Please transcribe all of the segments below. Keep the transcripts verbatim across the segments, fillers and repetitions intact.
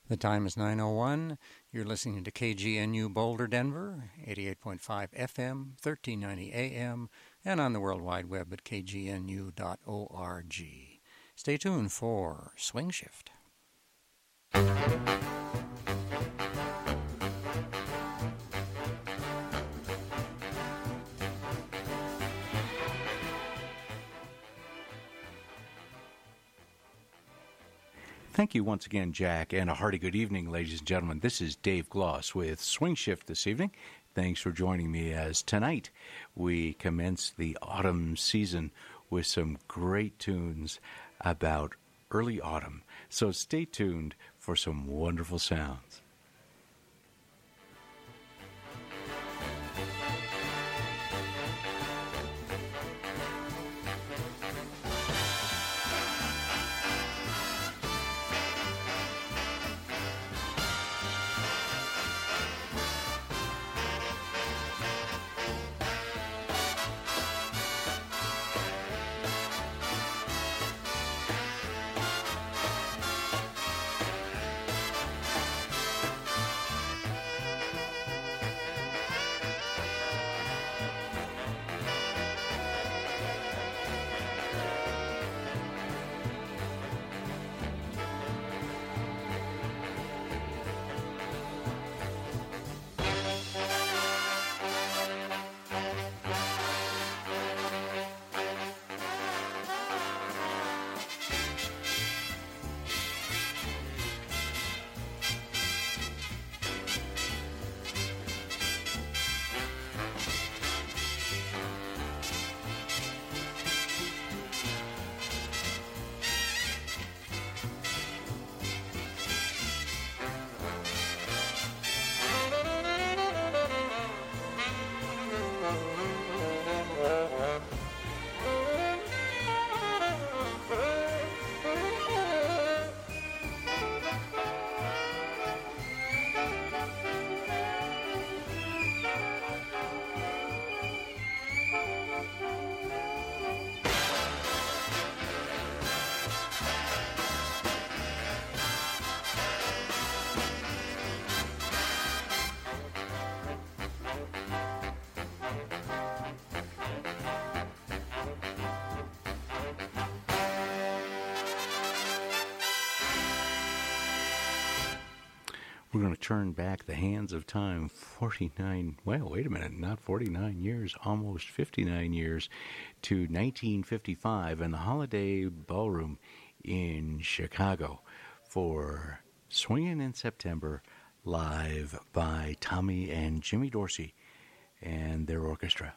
The time is nine oh one. You're listening to K G N U Boulder, Denver, eighty-eight point five F M, thirteen ninety A M, and on the World Wide Web at k g n u dot org. Stay tuned for Swing Shift. Thank you once again, Jack, and a hearty good evening, ladies and gentlemen. This is Dave Gloss with Swing Shift this evening. Thanks for joining me as tonight we commence the autumn season with some great tunes about early autumn. So stay tuned for some wonderful sounds. We're going to turn back the hands of time forty-nine, well, wait a minute, not forty-nine years, almost fifty-nine years, to nineteen fifty-five and the Holiday Ballroom in Chicago for Swingin' in September, live by Tommy and Jimmy Dorsey and their orchestra.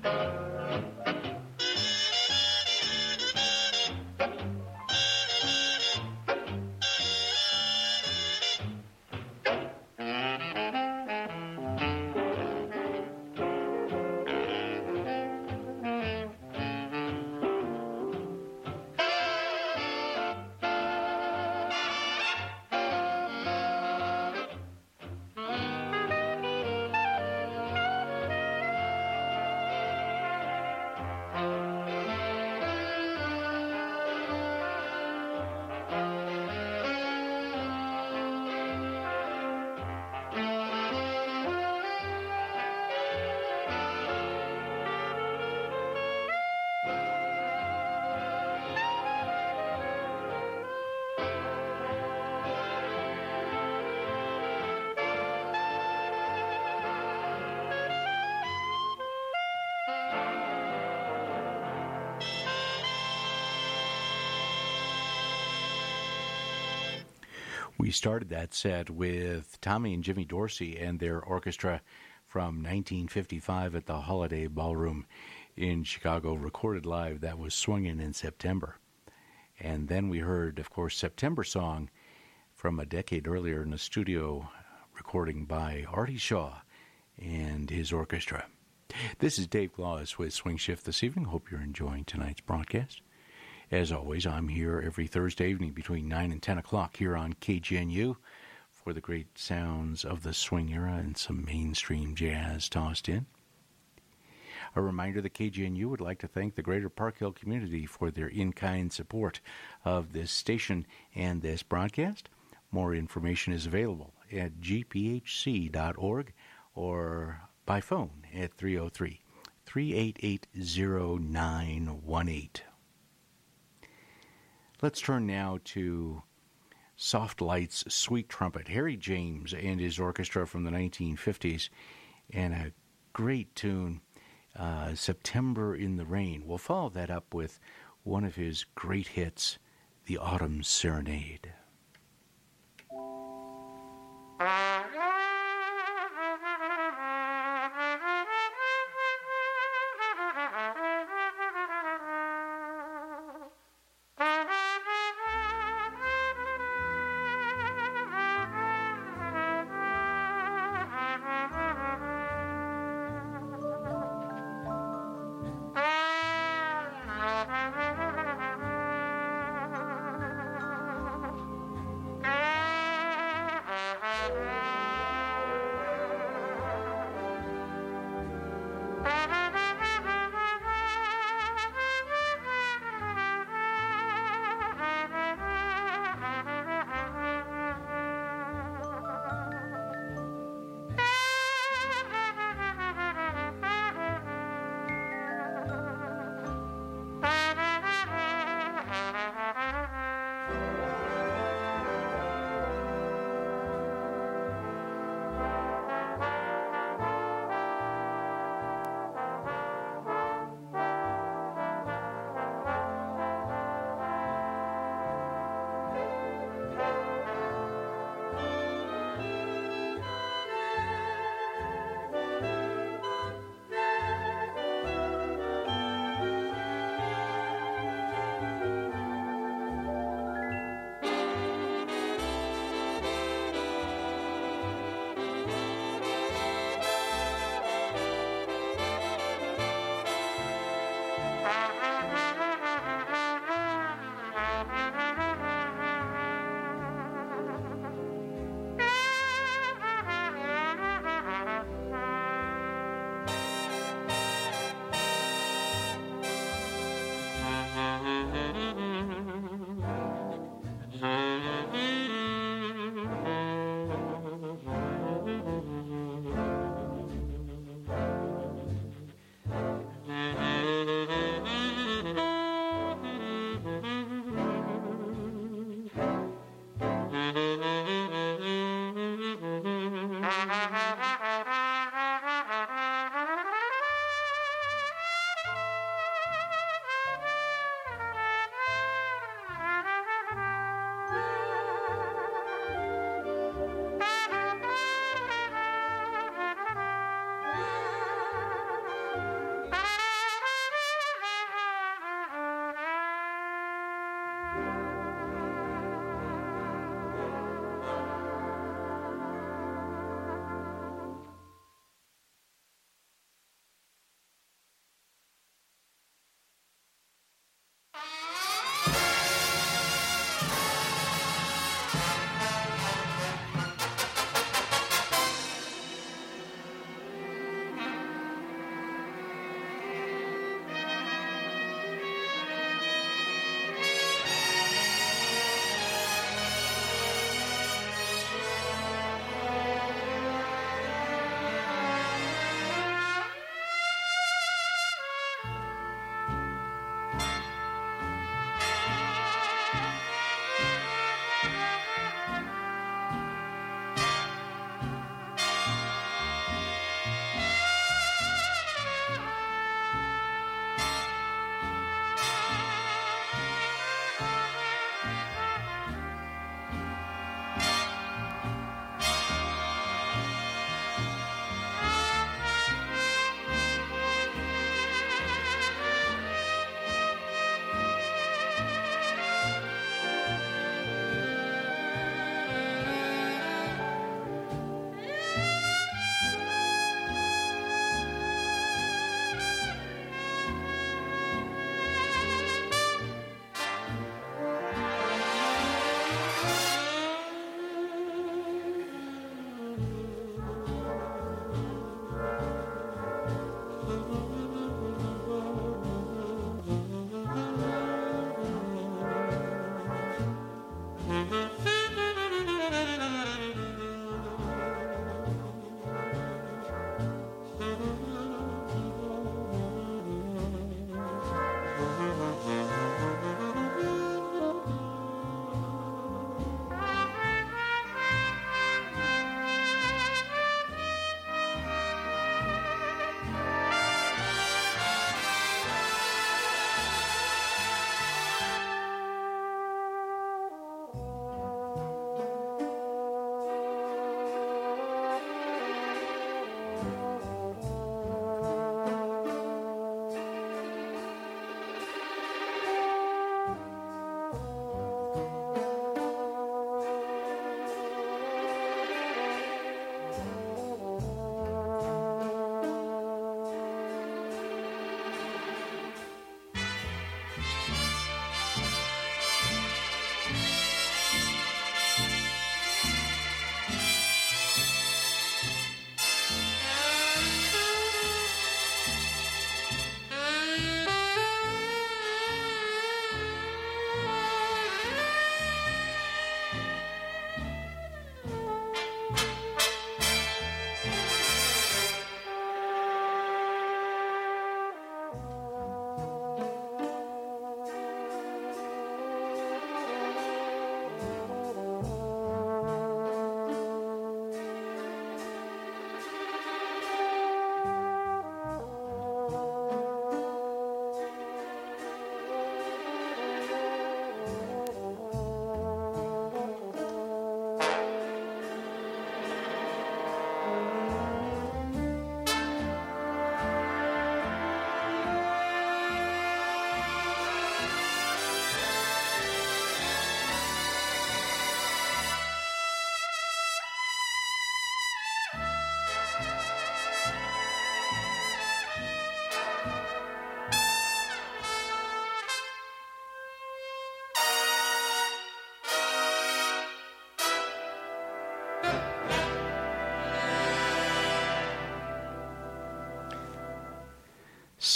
We started that set with Tommy and Jimmy Dorsey and their orchestra from nineteen fifty-five at the Holiday Ballroom in Chicago, recorded live. That was Swingin' in September. And then we heard, of course, September Song from a decade earlier in a studio recording by Artie Shaw and his orchestra. This is Dave Claus with Swing Shift this evening. Hope you're enjoying tonight's broadcast. As always, I'm here every Thursday evening between nine and ten o'clock here on K G N U for the great sounds of the swing era and some mainstream jazz tossed in. A reminder that K G N U would like to thank the greater Park Hill community for their in-kind support of this station and this broadcast. More information is available at g p h c dot org or by phone at three oh three, three eight eight, oh nine one eight. Let's turn now to Soft Light's Sweet Trumpet, Harry James and his orchestra from the nineteen fifties, and a great tune, uh, September in the Rain. We'll follow that up with one of his great hits, The Autumn Serenade.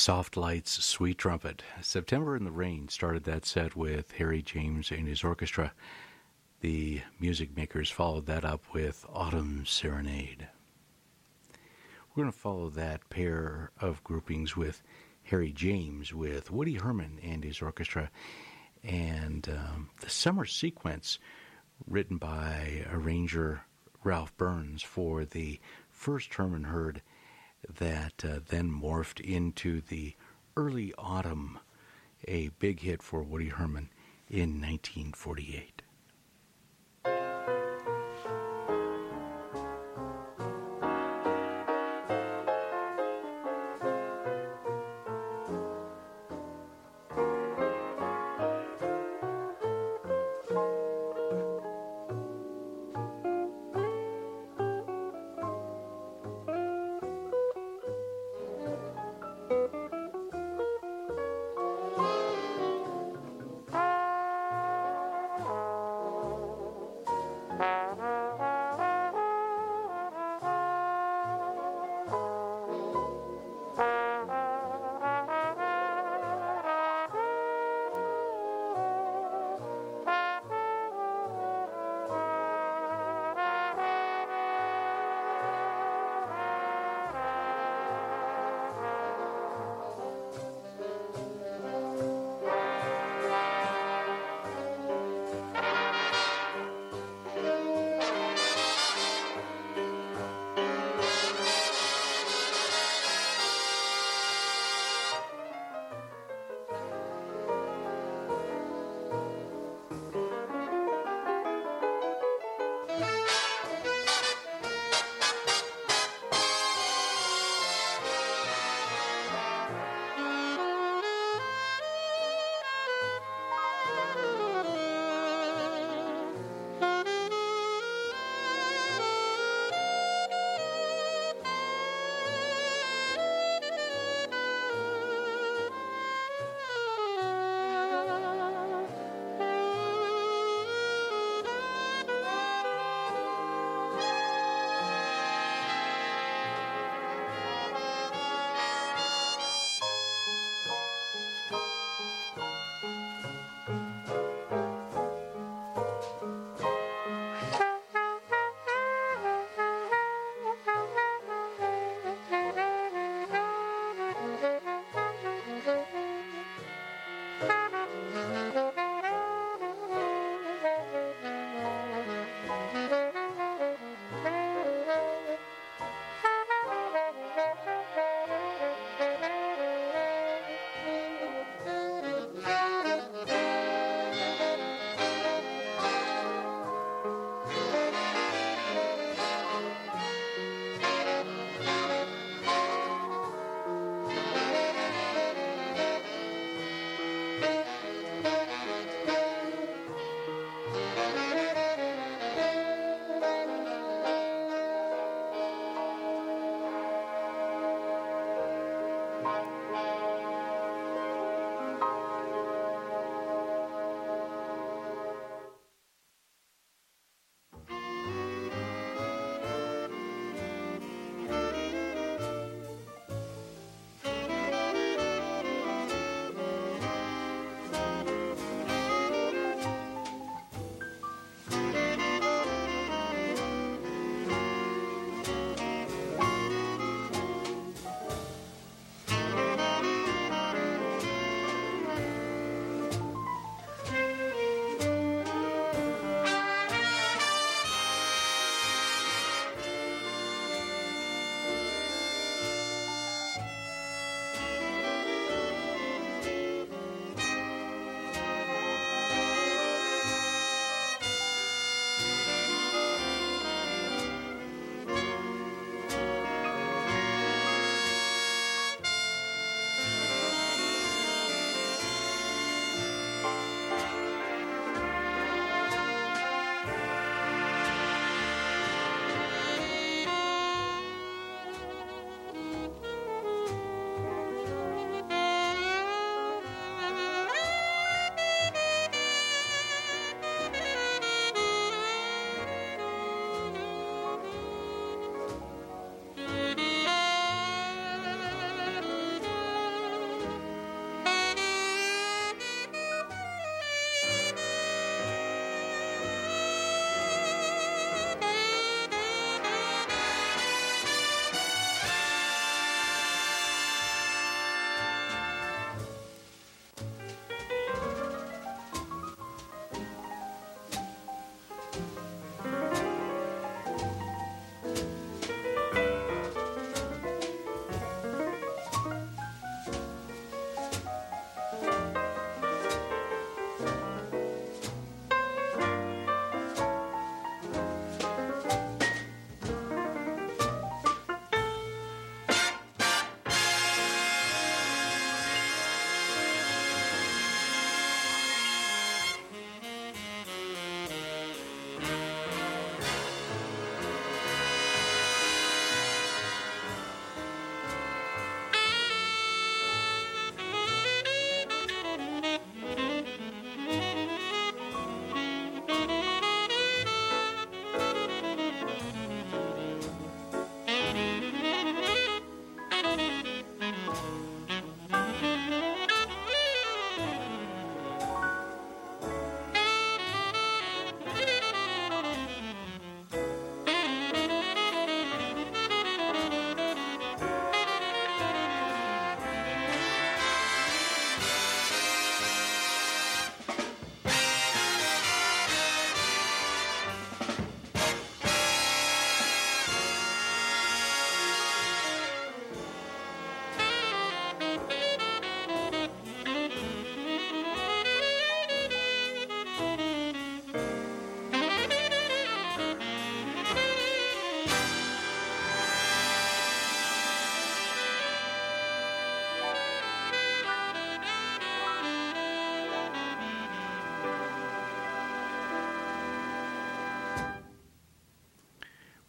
Soft Lights, Sweet Trumpet. September in the Rain started that set with Harry James and his orchestra. The Music Makers followed that up with Autumn Serenade. We're going to follow that pair of groupings with Harry James, with Woody Herman and his orchestra, and um, the Summer Sequence, written by arranger Ralph Burns for the first Herman heard that uh, then morphed into the Early Autumn, a big hit for Woody Herman in nineteen forty-eight.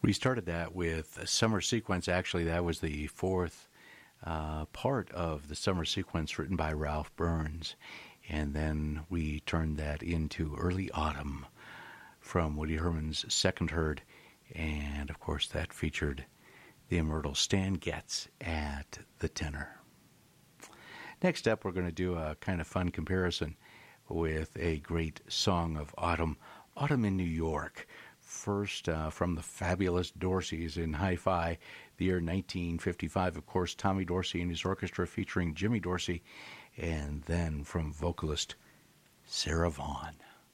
We started that with a summer sequence. Actually, that was the fourth uh, part of the summer sequence written by Ralph Burns. And then we turned that into Early Autumn from Woody Herman's Second Herd. And, of course, that featured the immortal Stan Getz at the tenor. Next up, we're going to do a kind of fun comparison with a great song of autumn, Autumn in New York. First, uh, from the fabulous Dorseys in Hi-Fi, the year nineteen fifty-five. Of course, Tommy Dorsey and his orchestra featuring Jimmy Dorsey. And then from vocalist Sarah Vaughan.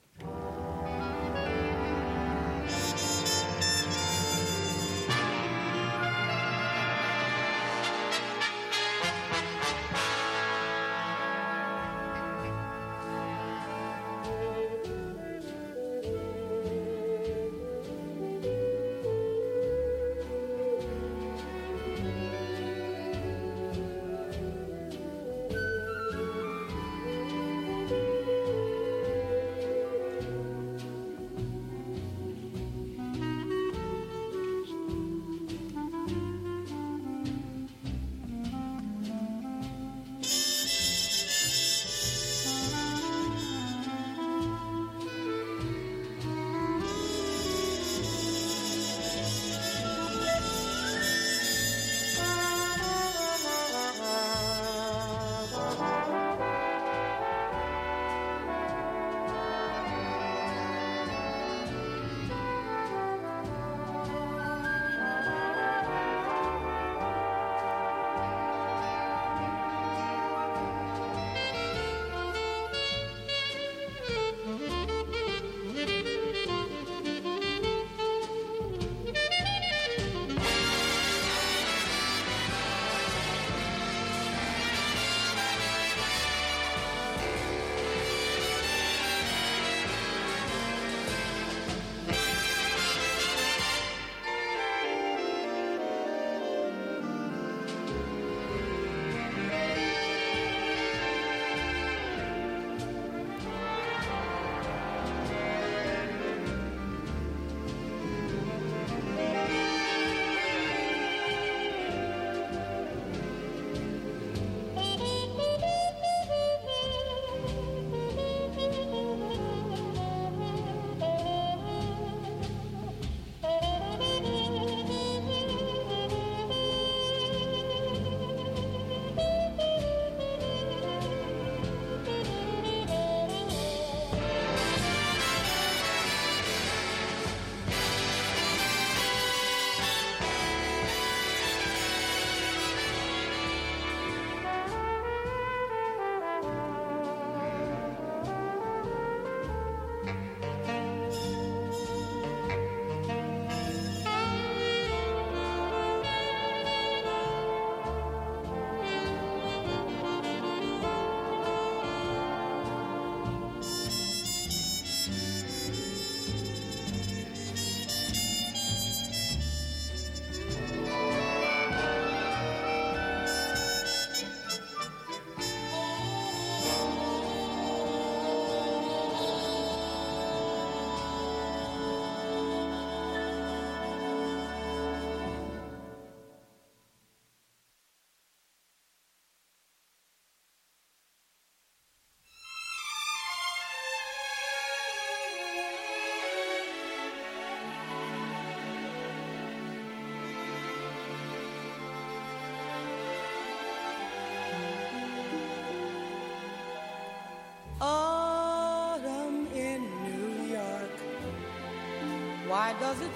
Why does it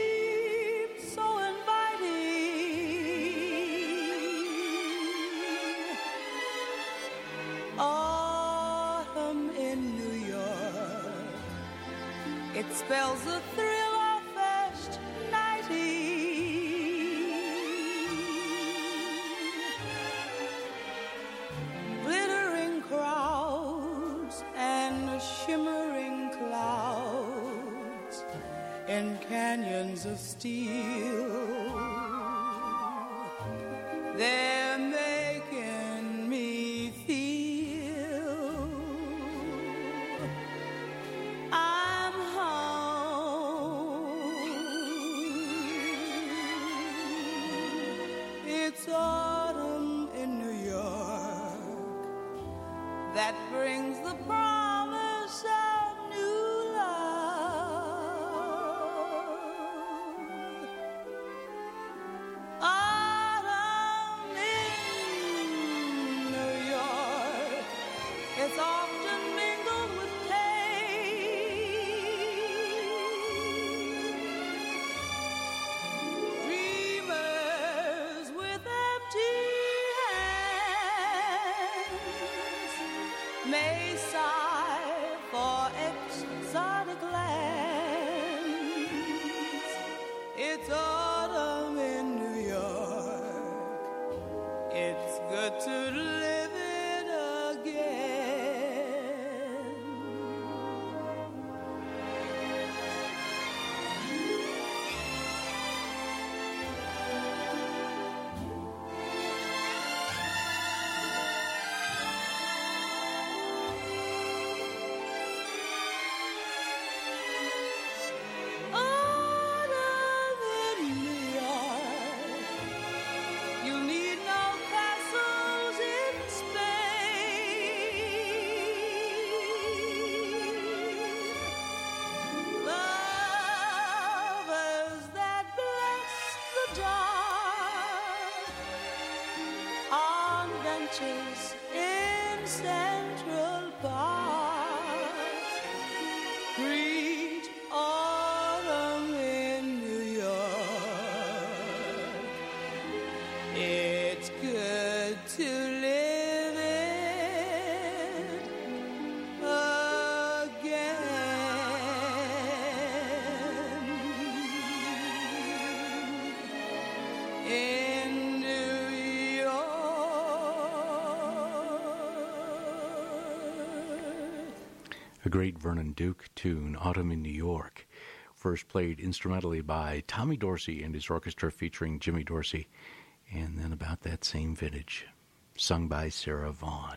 seem so inviting? Autumn in New York, it spells the thrill of first nighting. Glittering crowds and shimmering clouds in canyons of steel, they're making me feel I'm home. that brings the promise of new love. Autumn in New York, it's often mingled with pain. Dreamers with empty hands may sigh for exotic lands. It's autumn in New York. It's good to live it again. Autumn in New York. You need no castles in Spain. Lovers that bless the dark on benches in Central Park greet autumn in New York. It's good to live it again. In New York. A great Vernon Duke tune, Autumn in New York, first played instrumentally by Tommy Dorsey and his orchestra featuring Jimmy Dorsey, and then about that same vintage, sung by Sarah Vaughan.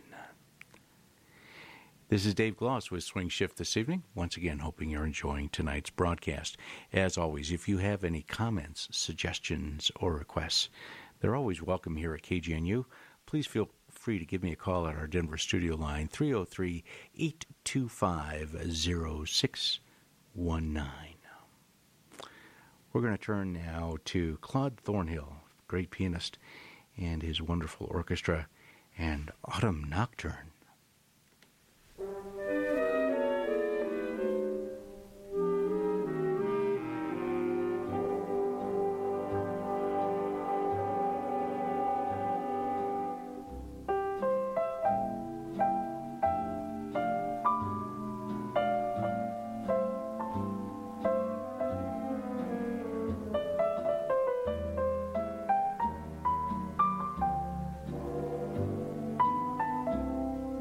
This is Dave Gloss with Swing Shift this evening. Once again, hoping you're enjoying tonight's broadcast. As always, if you have any comments, suggestions, or requests, they're always welcome here at K G N U. Please feel free to give me a call at our Denver studio line, three oh three, eight two five, oh six one nine. We're going to turn now to Claude Thornhill, great pianist, and his wonderful orchestra, and Autumn Nocturne. Autumn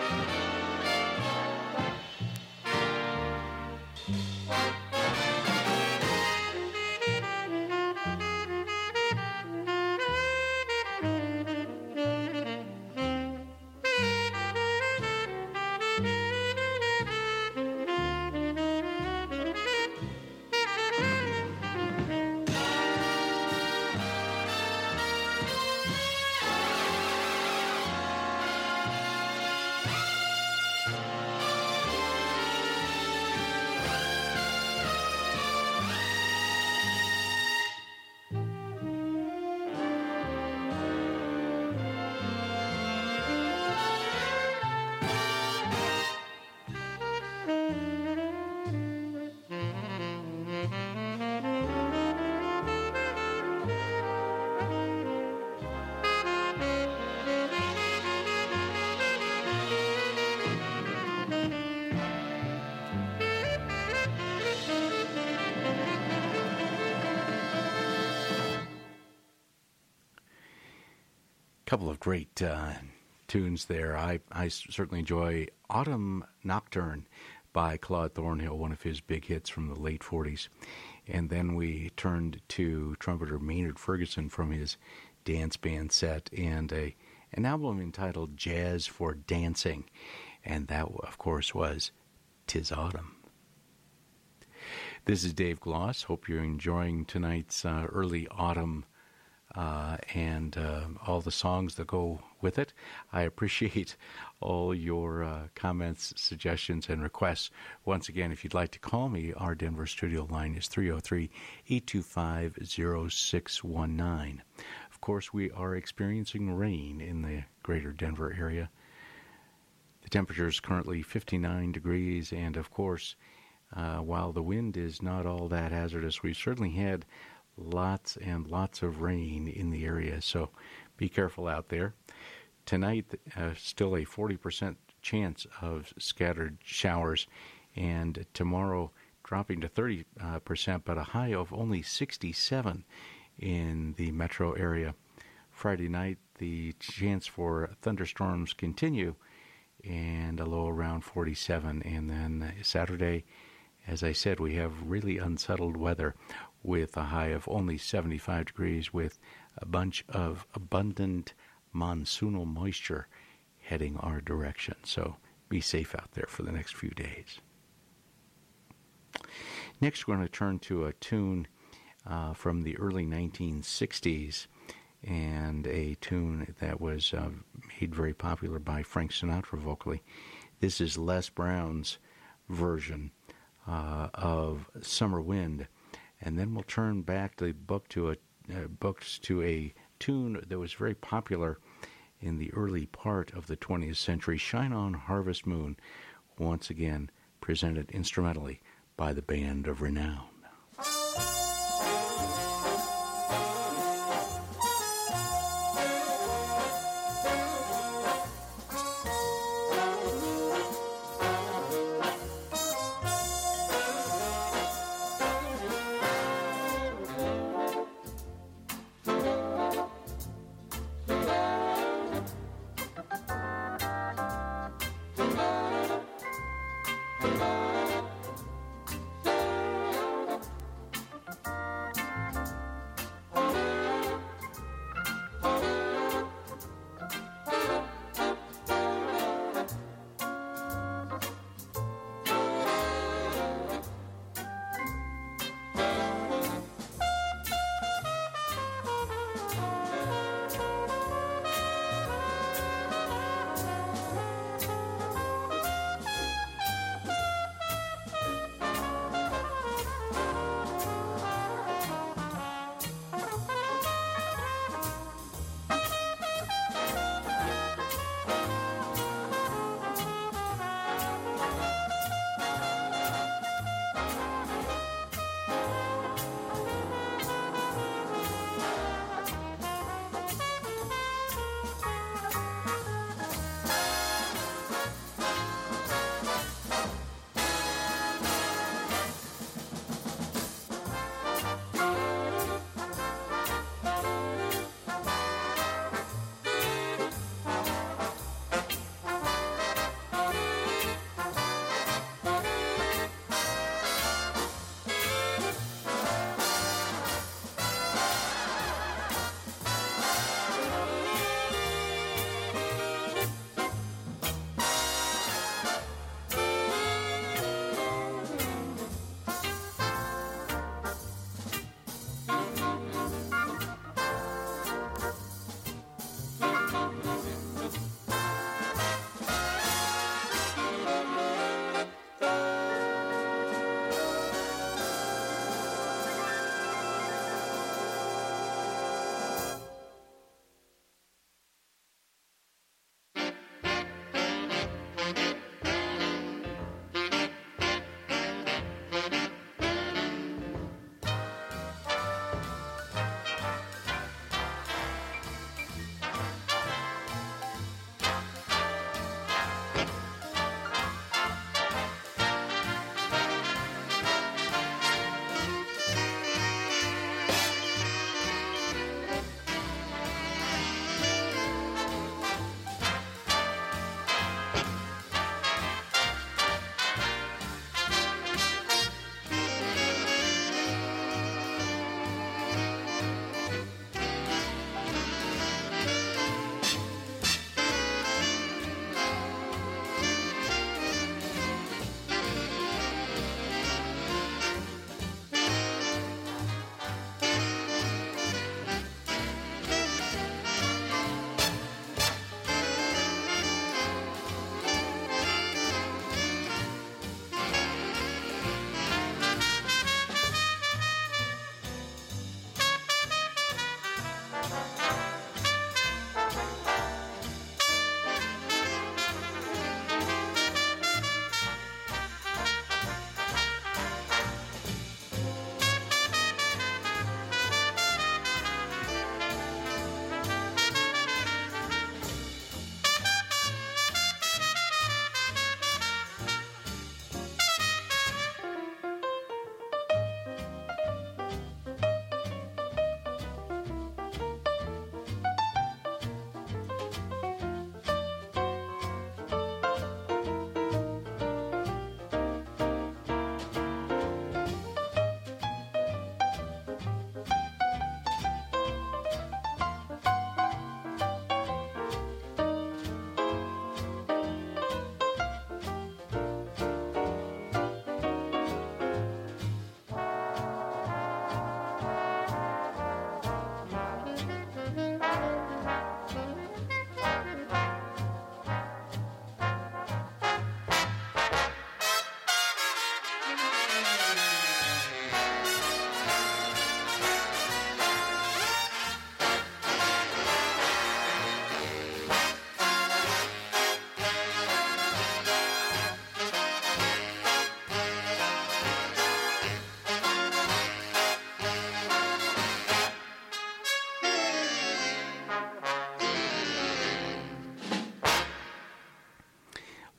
Couple of great uh, tunes there. I, I certainly enjoy Autumn Nocturne by Claude Thornhill, one of his big hits from the late forties. And then we turned to trumpeter Maynard Ferguson from his dance band set and a an album entitled Jazz for Dancing. And that, of course, was 'Tis Autumn. This is Dave Gloss. Hope you're enjoying tonight's uh, early autumn Uh, and uh, all the songs that go with it. I appreciate all your uh, comments, suggestions, and requests. Once again, if you'd like to call me, our Denver studio line is three oh three, eight two five, oh six one nine. Of course, we are experiencing rain in the greater Denver area. The temperature is currently fifty-nine degrees, and of course, uh, while the wind is not all that hazardous, we've certainly had lots and lots of rain in the area, so be careful out there. Tonight, uh, still a forty percent chance of scattered showers, and tomorrow dropping to thirty percent, but a high of only sixty-seven in the metro area. Friday night, the chance for thunderstorms continue, and a low around forty-seven. And then Saturday, as I said, we have really unsettled weather with a high of only seventy-five degrees with a bunch of abundant monsoonal moisture heading our direction. So be safe out there for the next few days. Next, we're going to turn to a tune uh, from the early nineteen sixties and a tune that was uh, made very popular by Frank Sinatra vocally. This is Les Brown's version uh, of Summer Wind. And then we'll turn back the book to a uh, books to a tune that was very popular in the early part of the twentieth century, Shine On Harvest Moon, once again presented instrumentally by the Band of Renown.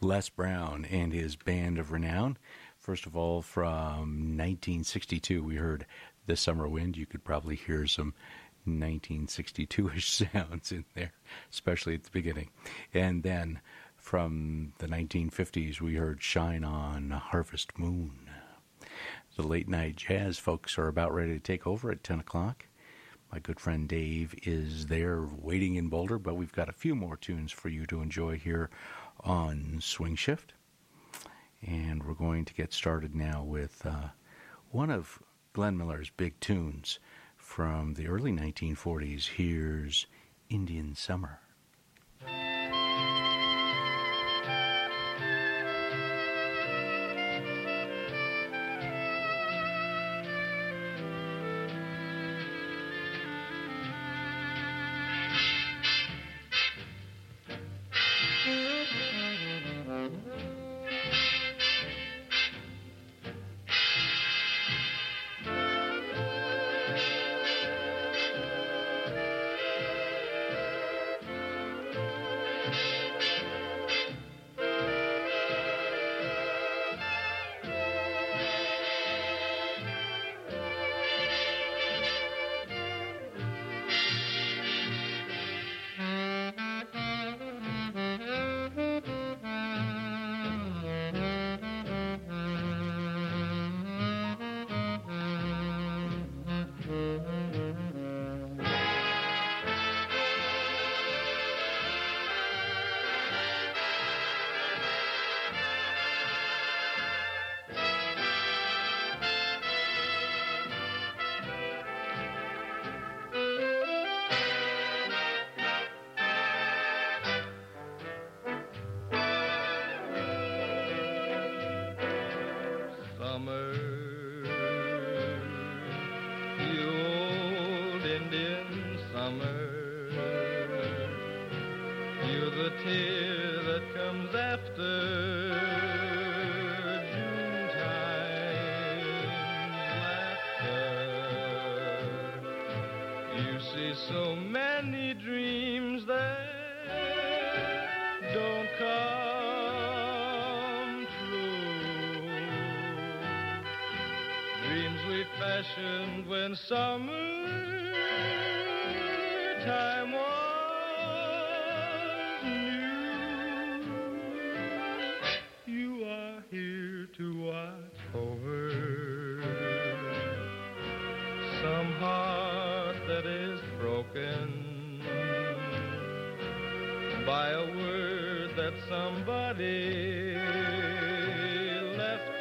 Les Brown and his band of renown. First of all, from nineteen sixty-two, we heard The Summer Wind. You could probably hear some nineteen sixty-two-ish sounds in there, especially at the beginning. And then from the nineteen fifties, we heard Shine On, Harvest Moon. The late night jazz folks are about ready to take over at ten o'clock. My good friend Dave is there waiting in Boulder, but we've got a few more tunes for you to enjoy here on Swing Shift. And we're going to get started now with uh, one of Glenn Miller's big tunes from the early nineteen forties. Here's Indian Summer. When summer time was new, you are here to watch over some heart that is broken by a word that somebody left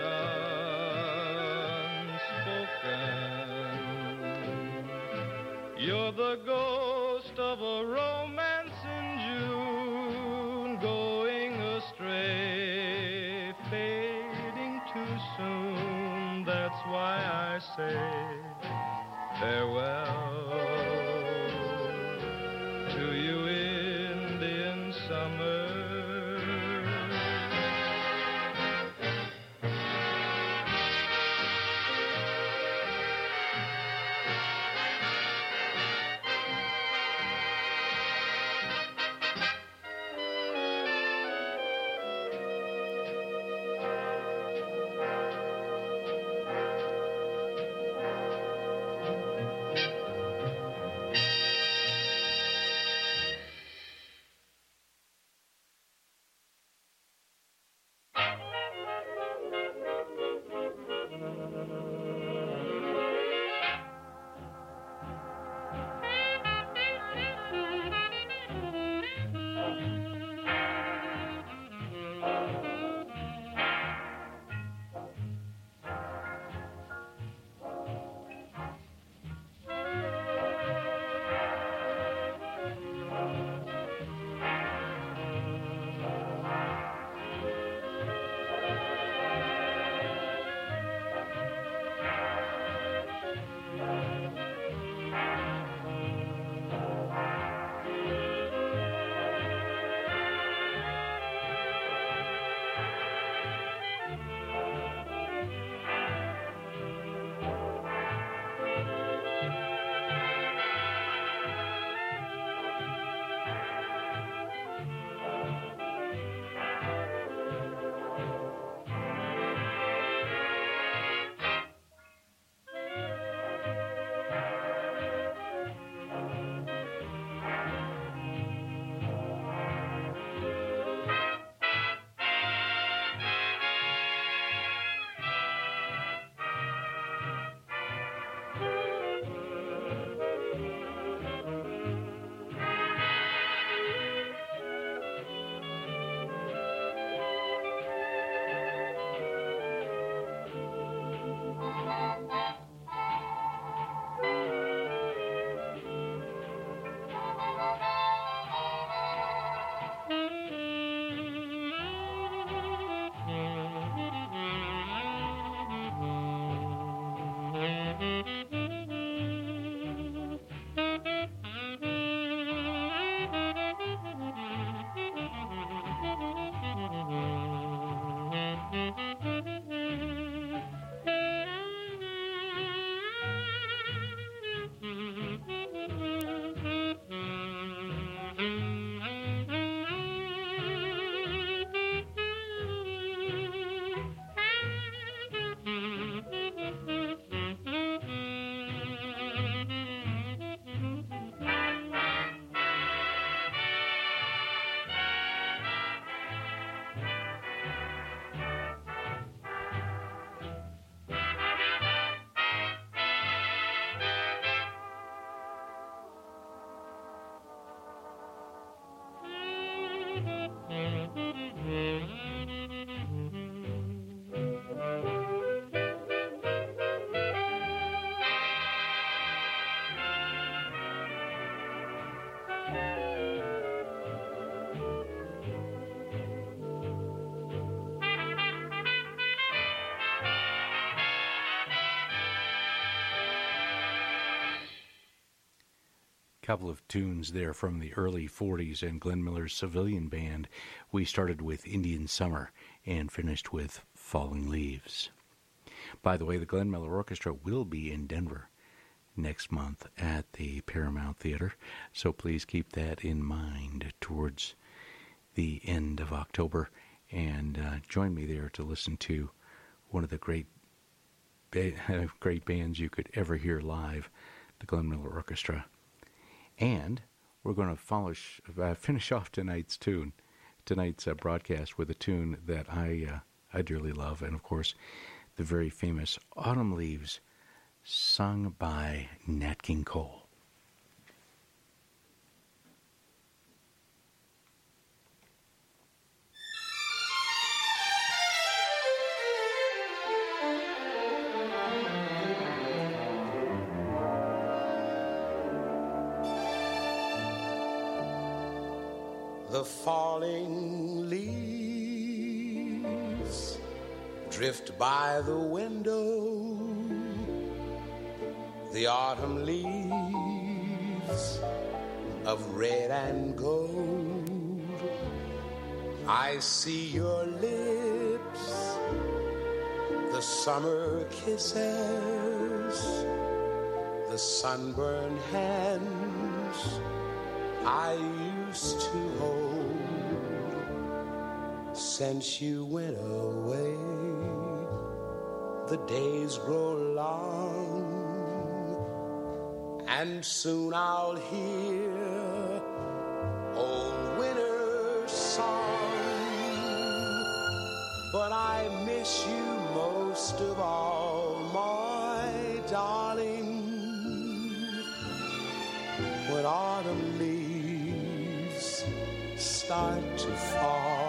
You're the ghost of a romance in June, going astray, fading too soon. That's why I say farewell to you, Indian summer. couple of tunes there from the early forties and Glenn Miller's Civilian Band. We started with Indian Summer and finished with Falling Leaves. By the way, the Glenn Miller Orchestra will be in Denver next month at the Paramount Theater, so please keep that in mind towards the end of October, and uh, join me there to listen to one of the great ba- great bands you could ever hear live, the Glenn Miller Orchestra. And we're going to follow, uh, finish off tonight's tune, tonight's uh, broadcast with a tune that I uh, I dearly love, and of course, the very famous Autumn Leaves, sung by Nat King Cole. The falling leaves drift by the window, the autumn leaves of red and gold. I see your lips, the summer kisses, the sunburned hands I used to hold. Since you went away, the days grow long, and soon I'll hear old winter's song. But I miss you most of all, my darling, when autumn leaves start to fall.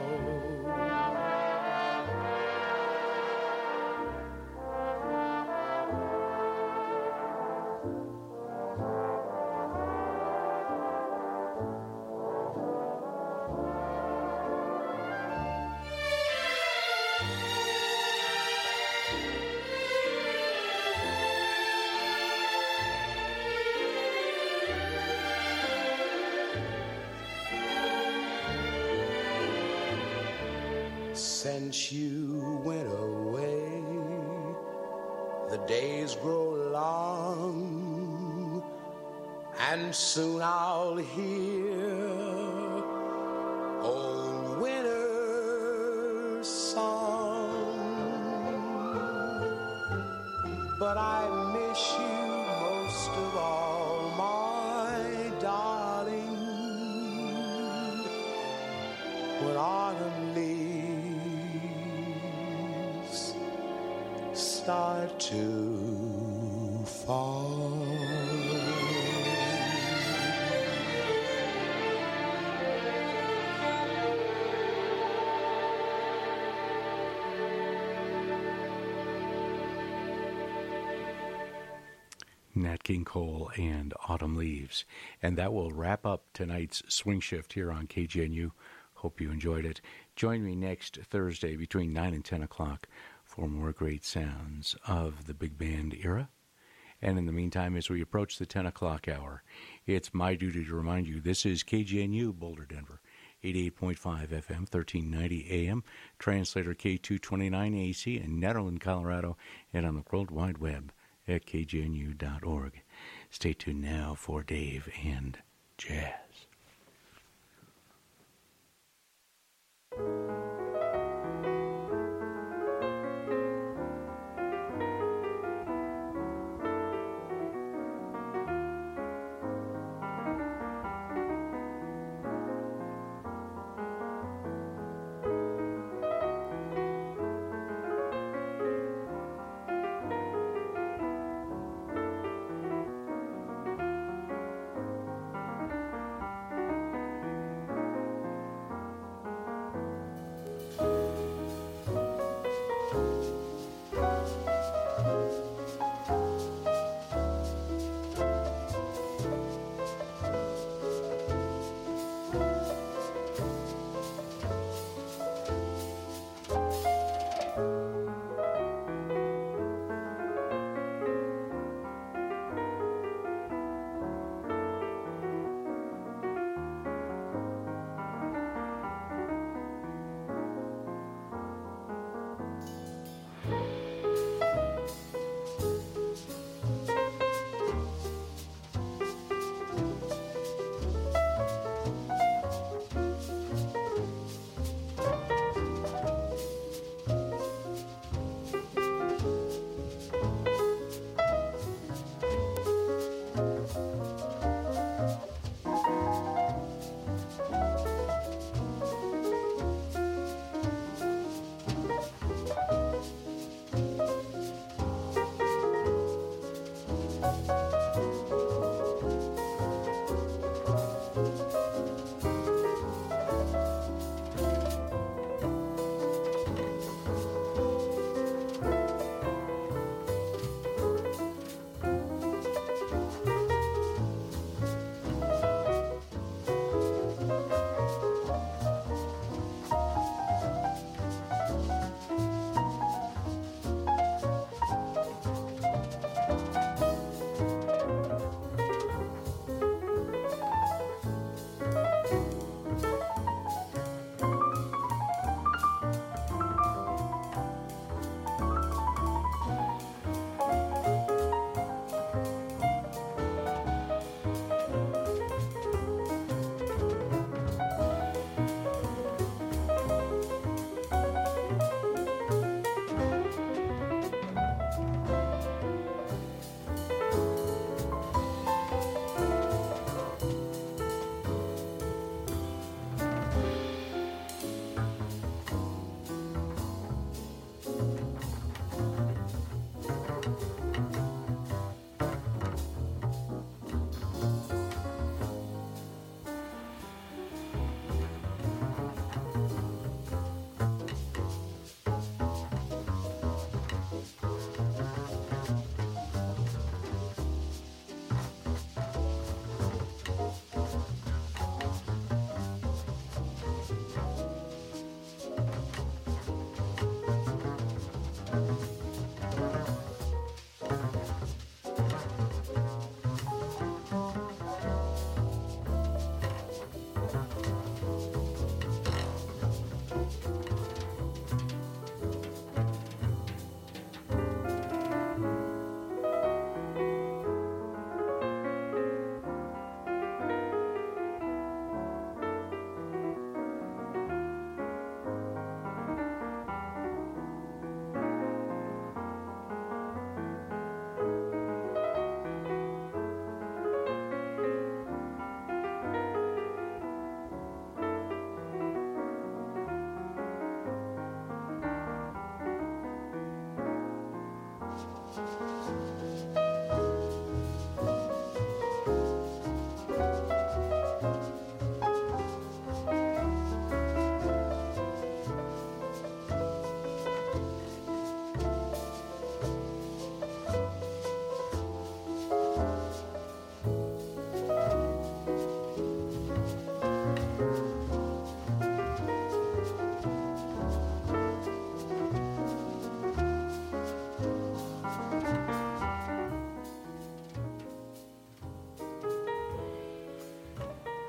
Since you went away, the days grow long, and soon I'll hear old winter's song. But I miss you most of all, my darling, when autumn leaves start to fall. Nat King Cole and Autumn Leaves. And that will wrap up tonight's Swing Shift here on K G N U. Hope you enjoyed it. Join me next Thursday between nine and ten o'clock for more great sounds of the big band era. And in the meantime, as we approach the ten o'clock hour, it's my duty to remind you this is K G N U, Boulder, Denver, eighty-eight point five F M, thirteen ninety A M, translator K two twenty-nine A C in Nederland, Colorado, and on the World Wide Web at K G N U dot org. Stay tuned now for Dave and Jazz.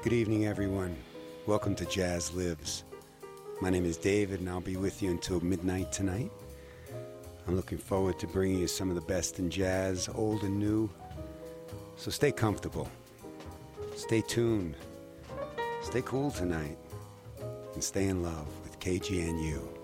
Good evening, everyone. Welcome to Jazz Lives. My name is David, and I'll be with you until midnight tonight. I'm looking forward to bringing you some of the best in jazz, old and new. So stay comfortable, stay tuned, stay cool tonight, and stay in love with K G N U.